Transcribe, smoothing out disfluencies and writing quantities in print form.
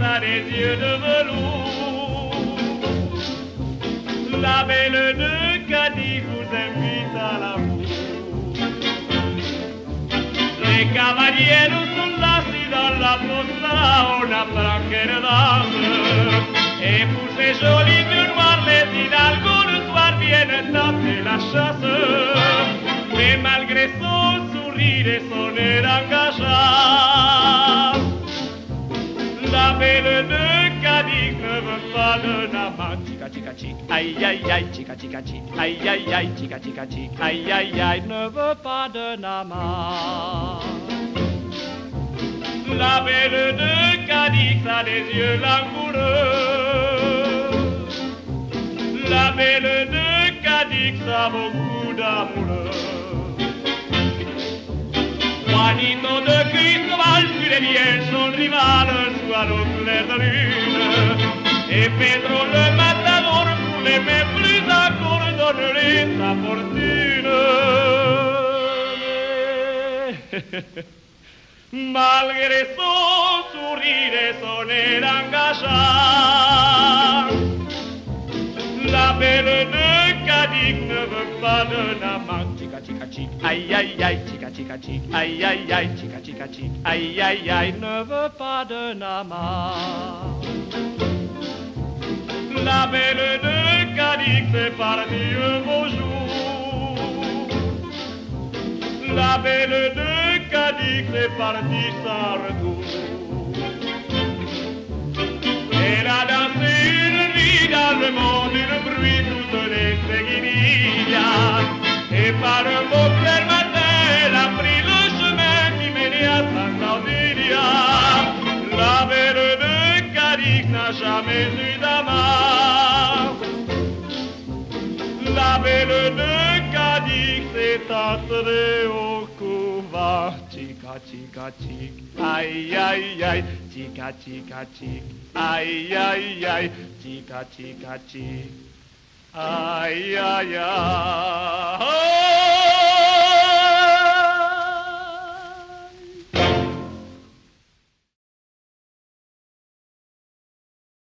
a des yeux de velours. La belle de Cadiz vous invite à l'amour. Les cavaliers sont assis dans la fossa, on apprend qu'elle danse. Et pour ces jolis yeux noirs, les hidalgos le soir viennent taper la chasse. Mais malgré son sourire et son air engageant, la belle de Cadiz ne veut pas d'un amant. Chica chica chic, aïe aïe aïe, chica chica chic, aïe aïe aïe, chica chica chic, aïe aïe aïe, ne veut pas d'un amant. La belle de Cadiz a des yeux langoureux. La belle de Cadiz a beaucoup d'amoureux. Juanito de Cristobal fut les liens, son rival, soit au clair de lune. Et Pedro le matador, pour l'aimer plus encore, donnerait sa fortune. Malgré son sourire et son air engageant, la belle de Cadiz ne veut pas d'un amant. Chica chica chic, aïe aïe aïe, chica chica chic, aïe aïe aïe, chica chica chic, aïe aïe aïe, ne veut pas d'un amant. La belle de Cadiz est partie un beau jour. La belle de Cadiz est partie sans retour. Elle a dansé une nuit dans le monde, une bruit toutes les seguidillas. Et par un beau clair matin, elle a pris le chemin qui menait à Santa Otilia. La belle de Cadiz n'a jamais eu d'amant. La belle de Cadiz est entrée au couvent. Chica chica chic, aïe aïe aïe, chica chica chic, aïe aïe aïe, chica chica chic, aïe aïe aïe.